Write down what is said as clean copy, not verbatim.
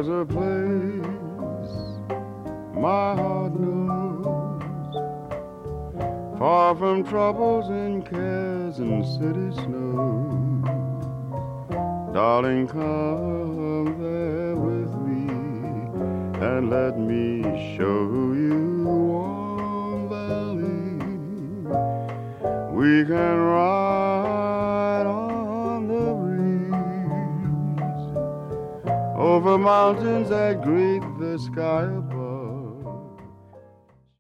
There's a place my heart knows, far from troubles and cares and city snows. Darling, come there with me and let me show you Warm Valley. We can ride on the breeze over mountains that greet the sky above.